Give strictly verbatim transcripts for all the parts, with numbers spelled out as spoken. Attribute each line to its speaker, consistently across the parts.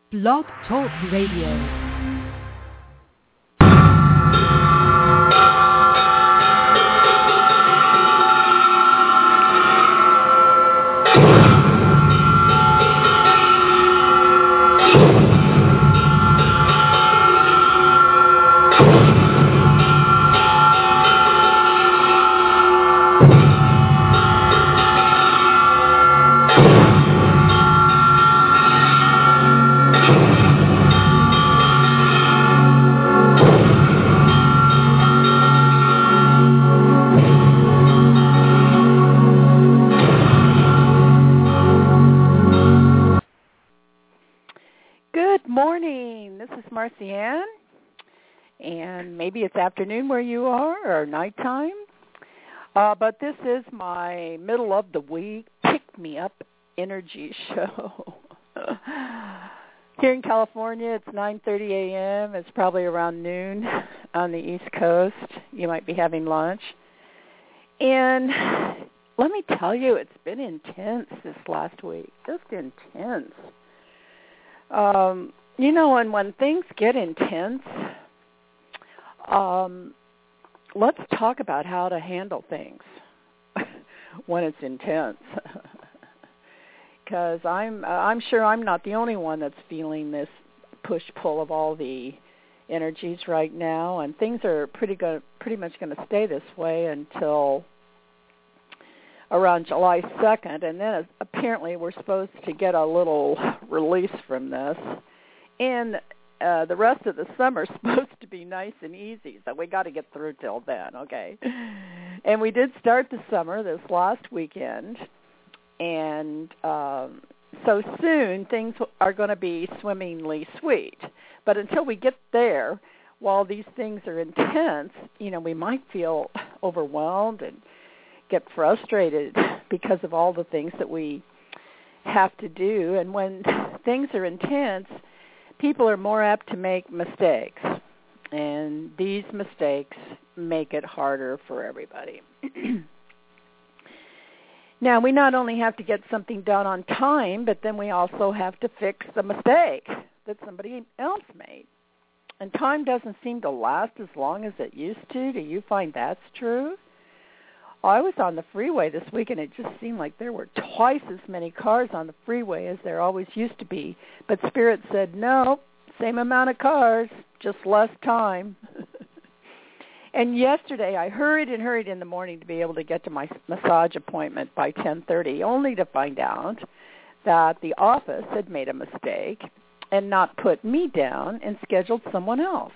Speaker 1: Blog Talk Radio.
Speaker 2: Marcy Ann, and maybe it's afternoon where you are or nighttime, uh, but this is my middle of the week pick-me-up energy show. Here in California, it's nine thirty a.m. It's probably around noon on the East Coast. You might be having lunch. And let me tell you, it's been intense this last week, just intense. Um, You know, and when things get intense, um, let's talk about how to handle things when it's intense. Because I'm, I'm sure I'm not the only one that's feeling this push-pull of all the energies right now, and things are pretty go- pretty much going to stay this way until around July second, and then apparently we're supposed to get a little release from this. And uh, the rest of the summer is supposed to be nice and easy, so we got to get through till then, okay? And we did start the summer this last weekend, and um, so soon things are going to be swimmingly sweet. But until we get there, while these things are intense, you know, we might feel overwhelmed and get frustrated because of all the things that we have to do. And when things are intense, people are more apt to make mistakes, and these mistakes make it harder for everybody. Now, we not only have to get something done on time, but then we also have to fix the mistake that somebody else made. And time doesn't seem to last as long as it used to. Do you find that's true? I was on the freeway this week, and it just seemed like there were twice as many cars on the freeway as there always used to be. But Spirit said, no, same amount of cars, just less time. And yesterday, I hurried and hurried in the morning to be able to get to my massage appointment by ten thirty, only to find out that the office had made a mistake and not put me down and scheduled someone else.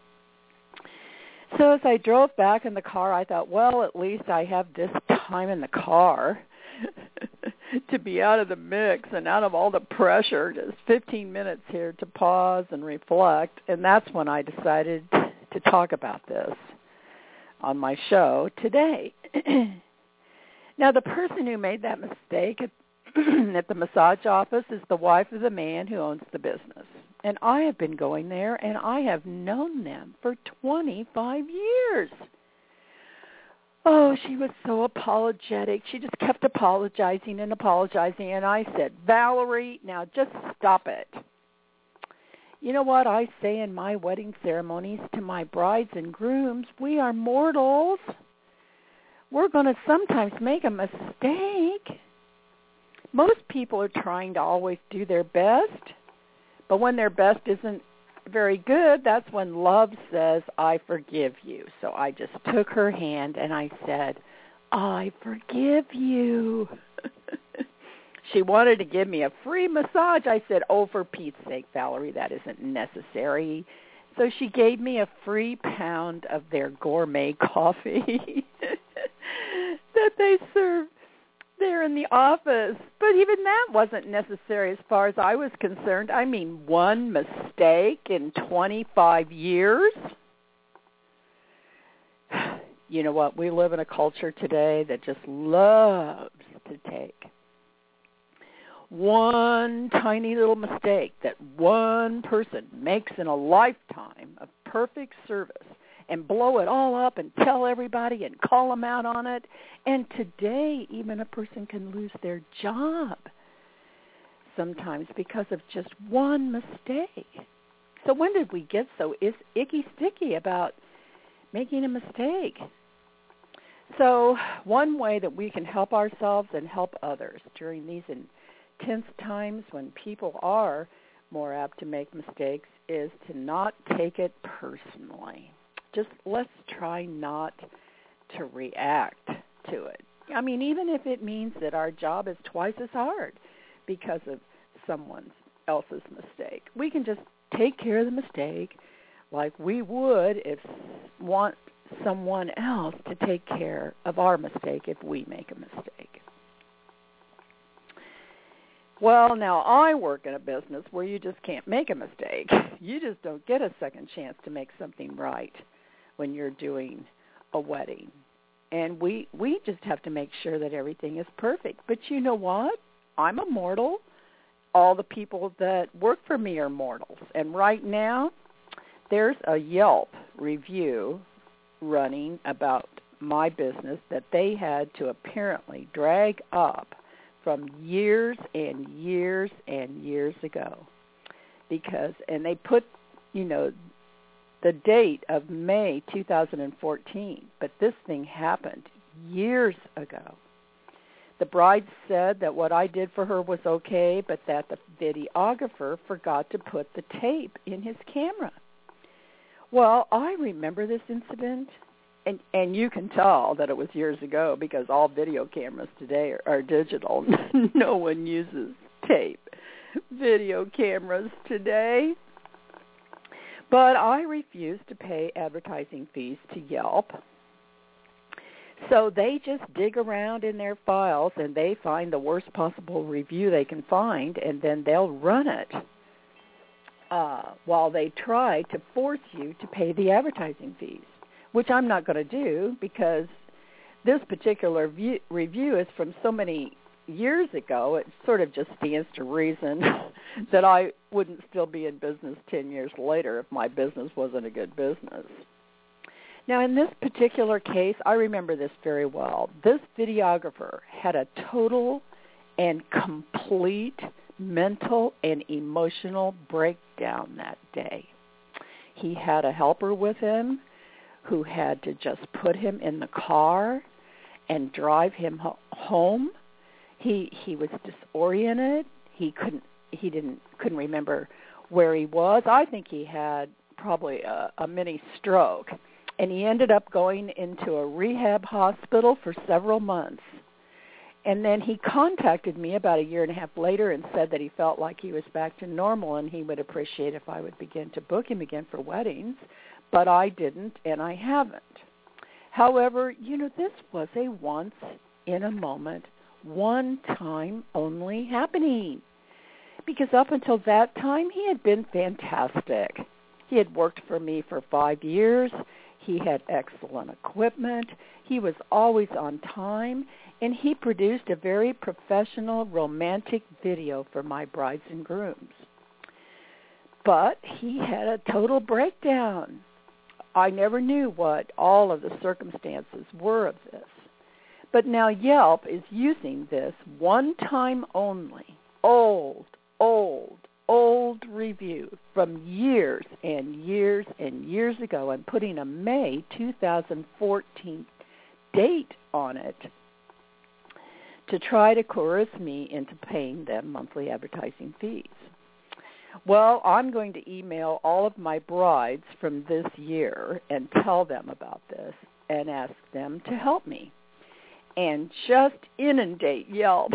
Speaker 2: So as I drove back in the car, I thought, well, at least I have this time in the car to be out of the mix and out of all the pressure, just fifteen minutes here to pause and reflect. And that's when I decided to talk about this on my show today. Now, the person who made that mistake at, at the massage office is the wife of the man who owns the business. And I have been going there, and I have known them for twenty-five years. Oh, she was so apologetic. She just kept apologizing and apologizing. And I said, Valerie, now just stop it. You know what I say in my wedding ceremonies to my brides and grooms? We are mortals. We're going to sometimes make a mistake. Most people are trying to always do their best. But when their best isn't very good, that's when love says, I forgive you. So I just took her hand and I said, I forgive you. She wanted to give me a free massage. I said, oh, for Pete's sake, Valerie, that isn't necessary. So she gave me a free pound of their gourmet coffee that they serve there in the office. But even that wasn't necessary as far as I was concerned. I mean, one mistake in twenty-five years. You know what? We live in a culture today that just loves to take one tiny little mistake that one person makes in a lifetime of perfect service and blow it all up and tell everybody and call them out on it. And today, even a person can lose their job. sometimes because of just one mistake. So when did we get so icky sticky about making a mistake? So one way that we can help ourselves and help others during these intense times when people are more apt to make mistakes is to not take it personally. Just let's try not to react to it. I mean, even if it means that our job is twice as hard because of someone else's mistake, we can just take care of the mistake like we would if want someone else to take care of our mistake if we make a mistake. Well, now I work in a business where you just can't make a mistake. You just don't get a second chance to make something right when you're doing a wedding. And we, we just have to make sure that everything is perfect. But you know what? I'm a mortal. All the people that work for me are mortals. And right now, there's a Yelp review running about my business that they had to apparently drag up from years and years and years ago. Because, and they put, you know, the date of May two thousand fourteen, but this thing happened years ago. The bride said that what I did for her was okay, but that the videographer forgot to put the tape in his camera. Well, I remember this incident, and, and you can tell that it was years ago because all video cameras today are, are digital. No one uses tape video cameras today. But I refused to pay advertising fees to Yelp. So they just dig around in their files and they find the worst possible review they can find, and then they'll run it uh, while they try to force you to pay the advertising fees, which I'm not going to do because this particular view, review is from so many years ago. It sort of just stands to reason that I wouldn't still be in business ten years later if my business wasn't a good business. Now, in this particular case, I remember this very well. This videographer had a total and complete mental and emotional breakdown that day. He had a helper with him who had to just put him in the car and drive him ho- home. He he was disoriented. He couldn't he didn't couldn't remember where he was. I think he had probably a, a mini stroke, and he ended up going into a rehab hospital for several months. And then he contacted me about a year and a half later and said that he felt like he was back to normal and he would appreciate if I would begin to book him again for weddings, but I didn't and I haven't. However, you know, this was a once in a moment, one time only happening. Because up until that time, he had been fantastic. He had worked for me for five years. He had excellent equipment. He was always on time. And he produced a very professional, romantic video for my brides and grooms. But he had a total breakdown. I never knew what all of the circumstances were of this. But now Yelp is using this one time only, old, old, old review from years and years and years ago and putting a May two thousand fourteen date on it to try to coerce me into paying them monthly advertising fees. Well, I'm going to email all of my brides from this year and tell them about this and ask them to help me. And just inundate Yelp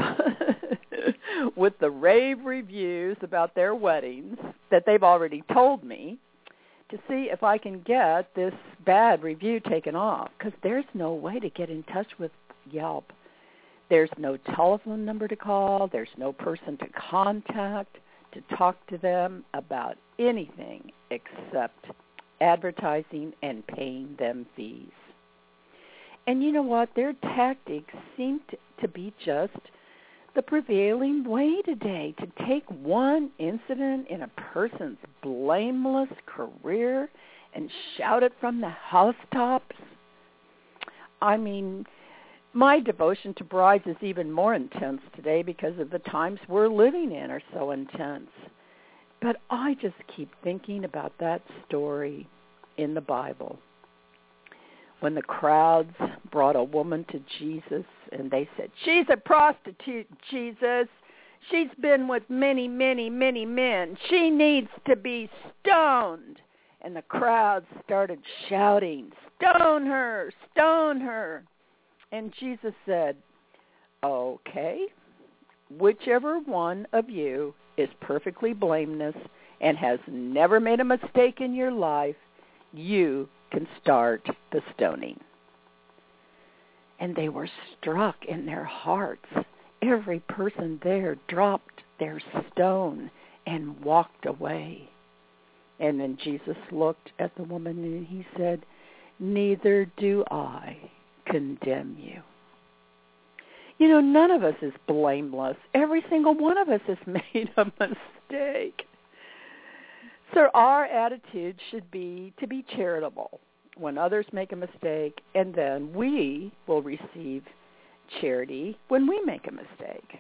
Speaker 2: with the rave reviews about their weddings that they've already told me to see if I can get this bad review taken off, because there's no way to get in touch with Yelp. There's no telephone number to call. There's no person to contact to talk to them about anything except advertising and paying them fees. And you know what? Their tactics seem to, to be just the prevailing way today, to take one incident in a person's blameless career and shout it from the housetops. I mean, My devotion to brides is even more intense today because of the times we're living in are so intense. But I just keep thinking about that story in the Bible when the crowds brought a woman to Jesus and they said, "She's a prostitute, Jesus. She's been with many, many, many men. She needs to be stoned." And the crowd started shouting, "Stone her, stone her." And Jesus said, "Okay, whichever one of you is perfectly blameless and has never made a mistake in your life, you can start the stoning." And they were struck in their hearts. Every person there dropped their stone and walked away. And then Jesus looked at the woman and he said, "Neither do I condemn you." You know, none of us is blameless. Every single one of us has made a mistake. So our attitude should be to be charitable when others make a mistake, and then we will receive charity when we make a mistake.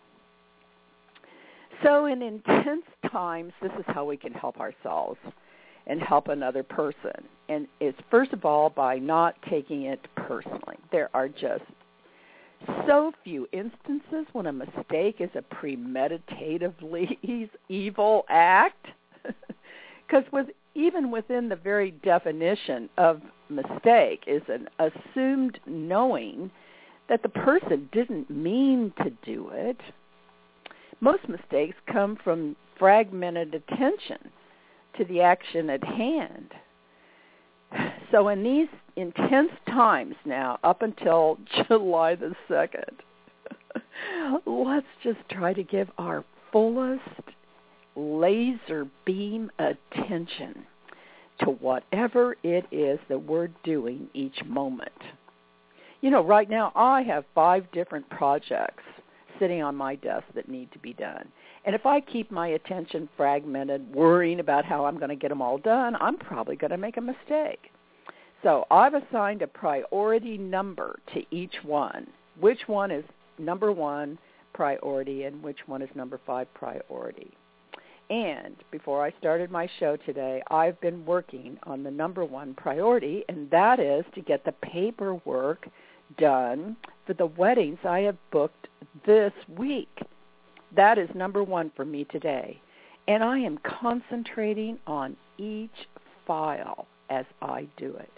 Speaker 2: So in intense times, this is how we can help ourselves and help another person. And it's first of all by not taking it personally. There are just so few instances when a mistake is a premeditatively evil act. Because with, even within the very definition of mistake is an assumed knowing that the person didn't mean to do it. Most mistakes come from fragmented attention to the action at hand. So in these intense times now, up until July the second, let's just try to give our fullest laser beam attention to whatever it is that we're doing each moment. You know, right now I have five different projects sitting on my desk that need to be done. And if I keep my attention fragmented, worrying about how I'm going to get them all done, I'm probably going to make a mistake. So I've assigned a priority number to each one. Which one is number one priority and which one is number five priority. And before I started my show today, I've been working on the number one priority, and that is to get the paperwork done for the weddings I have booked this week. That is number one for me today. And I am concentrating on each file as I do it.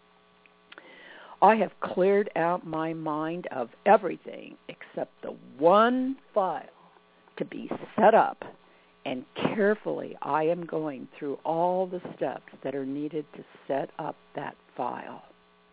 Speaker 2: I have cleared out my mind of everything except the one file to be set up, and carefully I am going through all the steps that are needed to set up that file.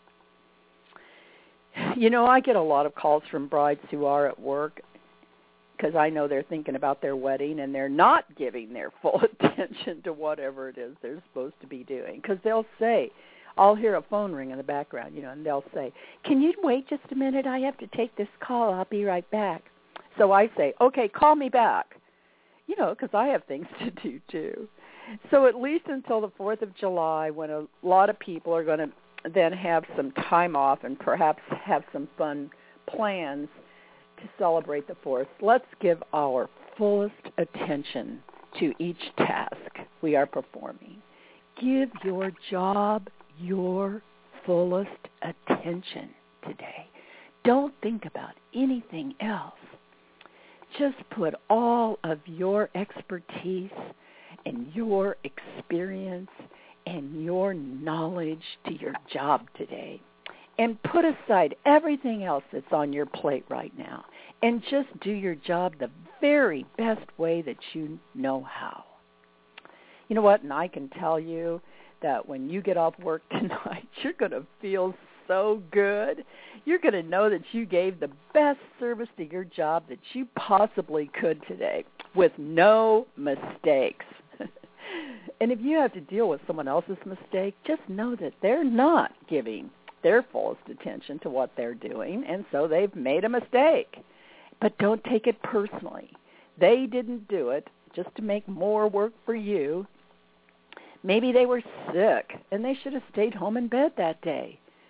Speaker 2: You know, I get a lot of calls from brides who are at work because I know they're thinking about their wedding and they're not giving their full attention to whatever it is they're supposed to be doing. Because they'll say, I'll hear a phone ring in the background, you know, and they'll say, "Can you wait just a minute? I have to take this call. I'll be right back." So I say, "Okay, call me back." You know, because I have things to do too. So at least until the fourth of July, when a lot of people are going to then have some time off and perhaps have some fun plans to celebrate the fourth, let's give our fullest attention to each task we are performing. Give your job your fullest attention today. Don't think about anything else. Just put all of your expertise and your experience and your knowledge to your job today. And put aside everything else that's on your plate right now. And just do your job the very best way that you know how. You know what? And I can tell you that when you get off work tonight, you're going to feel so good. You're going to know that you gave the best service to your job that you possibly could today with no mistakes. And if you have to deal with someone else's mistake, just know that they're not giving their fullest attention to what they're doing, and so they've made a mistake. But don't take it personally. They didn't do it just to make more work for you. Maybe they were sick, and they should have stayed home in bed that day.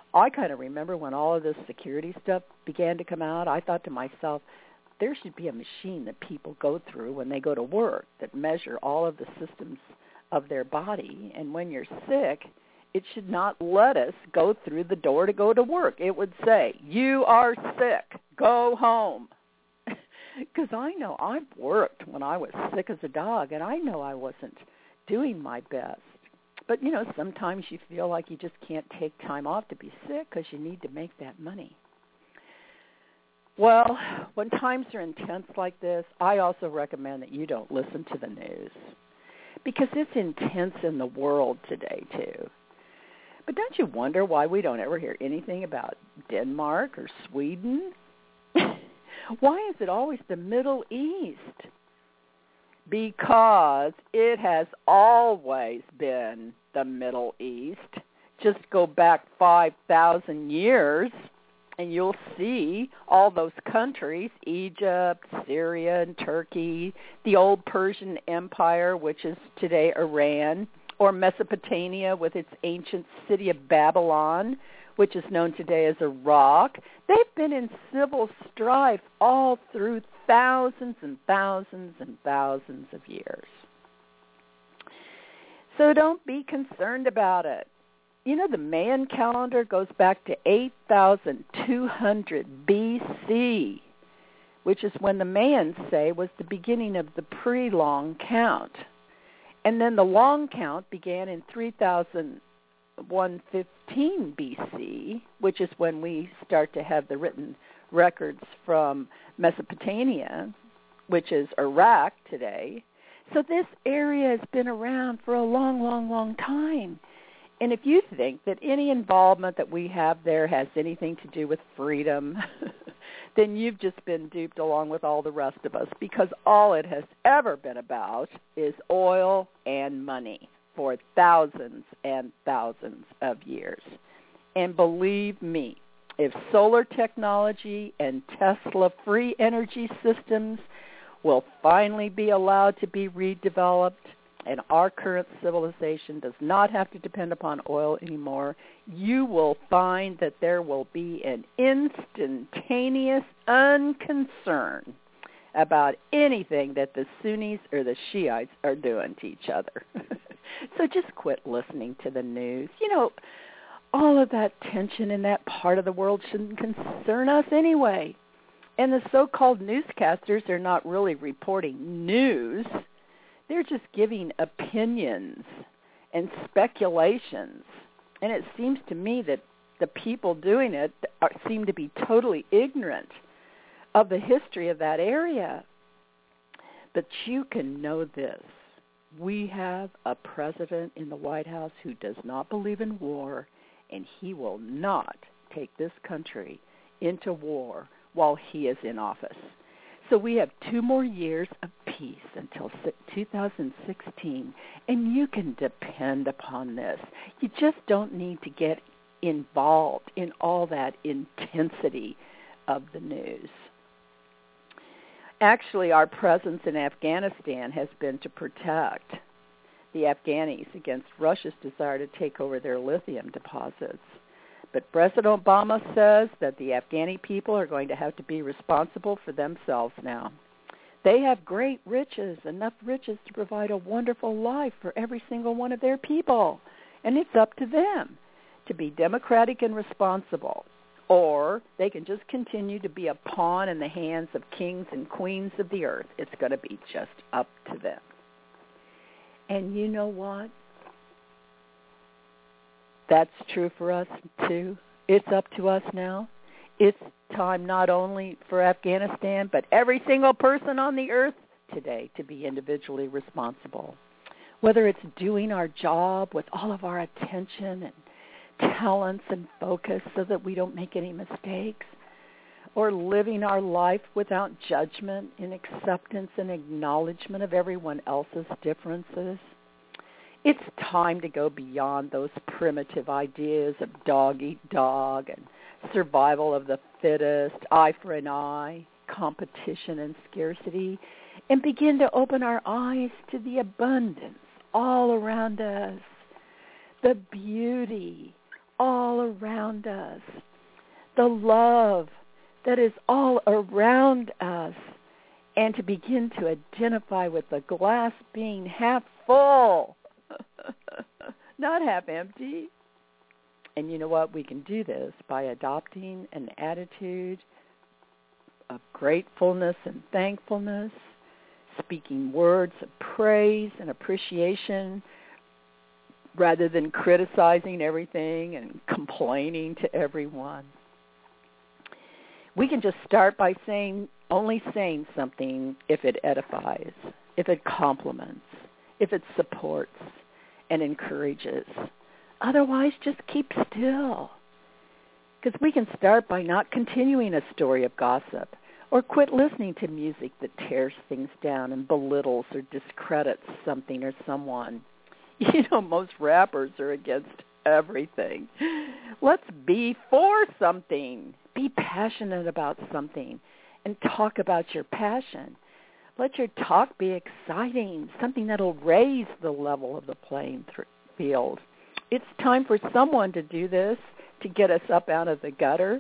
Speaker 2: I kind of remember when all of this security stuff began to come out, I thought to myself, there should be a machine that people go through when they go to work that measure all of the systems of their body. And when you're sick, it should not let us go through the door to go to work. It would say, you are sick, go home. Because I know I've worked when I was sick as a dog, and I know I wasn't doing my best. But, you know, sometimes you feel like you just can't take time off to be sick because you need to make that money. Well, when times are intense like this, I also recommend that you don't listen to the news because it's intense in the world today, too. But don't you wonder why we don't ever hear anything about Denmark or Sweden? Why is it always the Middle East? Because it has always been the Middle East. Just go back five thousand years, and you'll see all those countries, Egypt, Syria, and Turkey, the old Persian Empire, which is today Iran, or Mesopotamia with its ancient city of Babylon, which is known today as Iraq. They've been in civil strife all through thousands and thousands and thousands of years. So don't be concerned about it. You know, the Mayan calendar goes back to eight thousand two hundred B C, which is when the Mayans say was the beginning of the pre-long count. And then the long count began in three thousand one hundred fifteen B C, which is when we start to have the written records from Mesopotamia, which is Iraq today. So this area has been around for a long, long, long time. And if you think that any involvement that we have there has anything to do with freedom, then you've just been duped along with all the rest of us, because all it has ever been about is oil and money for thousands and thousands of years. And believe me, if solar technology and Tesla free energy systems will finally be allowed to be redeveloped, and our current civilization does not have to depend upon oil anymore, you will find that there will be an instantaneous unconcern about anything that the Sunnis or the Shiites are doing to each other. So just quit listening to the news. You know, all of that tension in that part of the world shouldn't concern us anyway. And the so-called newscasters are not really reporting news. They're just giving opinions and speculations. And it seems to me that the people doing it are, seem to be totally ignorant of the history of that area. But you can know this. We have a president in the White House who does not believe in war, and he will not take this country into war while he is in office. So we have two more years of peace until two thousand sixteen, and you can depend upon this. You just don't need to get involved in all that intensity of the news. Actually, our presence in Afghanistan has been to protect the Afghanis against Russia's desire to take over their lithium deposits. But President Obama says that the Afghani people are going to have to be responsible for themselves now. They have great riches, enough riches to provide a wonderful life for every single one of their people. And it's up to them to be democratic and responsible. Or they can just continue to be a pawn in the hands of kings and queens of the earth. It's going to be just up to them. And you know what? That's true for us, too. It's up to us now. It's time not only for Afghanistan, but every single person on the earth today to be individually responsible. Whether it's doing our job with all of our attention and talents and focus so that we don't make any mistakes, or living our life without judgment in acceptance and acknowledgement of everyone else's differences. It's time to go beyond those primitive ideas of dog eat dog and survival of the fittest, eye for an eye, competition and scarcity, and begin to open our eyes to the abundance all around us, the beauty all around us, the love that is all around us, and to begin to identify with the glass being half full, not half empty. And you know what? We can do this by adopting an attitude of gratefulness and thankfulness, speaking words of praise and appreciation rather than criticizing everything and complaining to everyone. We can just start by saying, only saying something if it edifies, if it compliments, if it supports and encourages. Otherwise, just keep still. Because we can start by not continuing a story of gossip or quit listening to music that tears things down and belittles or discredits something or someone. You know, most rappers are against everything. Let's be for something. Be passionate about something and talk about your passion. Let your talk be exciting, something that'll raise the level of the playing field. It's time for someone to do this to get us up out of the gutter.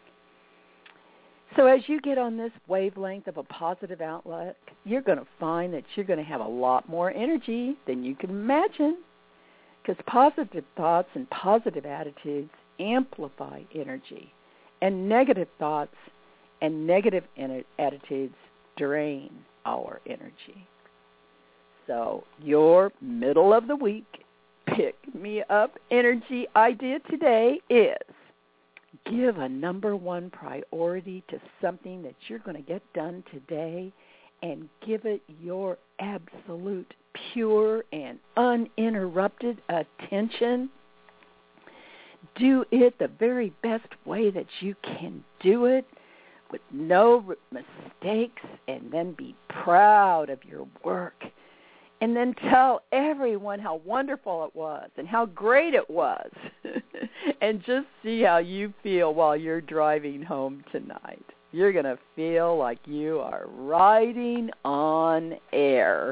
Speaker 2: So as you get on this wavelength of a positive outlook, you're going to find that you're going to have a lot more energy than you can imagine, because positive thoughts and positive attitudes amplify energy, and negative thoughts and negative en- attitudes drain our energy. So your middle of the week pick-me-up energy idea today is give a number one priority to something that you're going to get done today and give it your absolute, pure, and uninterrupted attention. Do it the very best way that you can do it with no mistakes, and then be proud of your work. And then tell everyone how wonderful it was and how great it was. And just see how you feel while you're driving home tonight. You're going to feel like you are riding on air.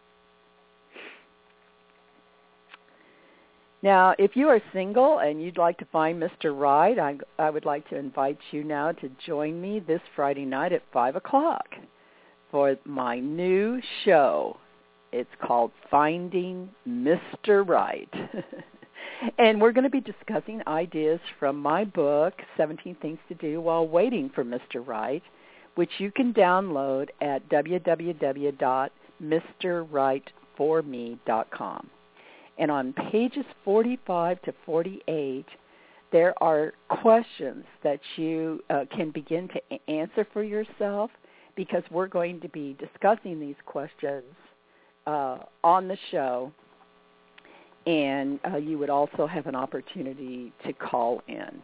Speaker 2: Now, if you are single and you'd like to find Mister Right, I, I would like to invite you now to join me this Friday night at five o'clock for my new show. It's called Finding Mister Right. And we're going to be discussing ideas from my book, seventeen Things to Do While Waiting for Mister Right, which you can download at w w w dot mister right for me dot com. And on pages forty-five to forty-eight, there are questions that you uh, can begin to a- answer for yourself, because we're going to be discussing these questions Uh, on the show, and uh, you would also have an opportunity to call in.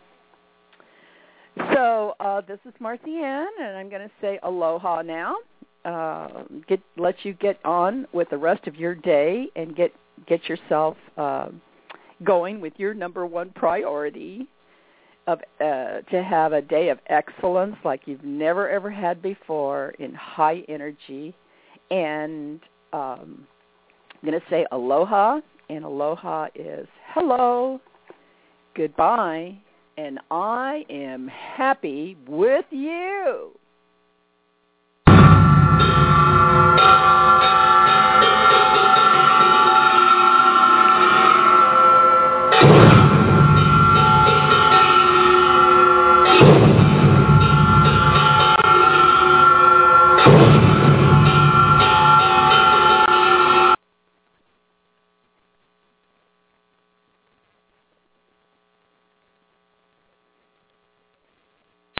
Speaker 2: So uh, this is Marcy Ann, and I'm going to say aloha now. Uh, get let you get on with the rest of your day and get get yourself uh, going with your number one priority of uh, to have a day of excellence like you've never ever had before, in high energy. And Um, I'm going to say aloha, and aloha is hello, goodbye, and I am happy with you.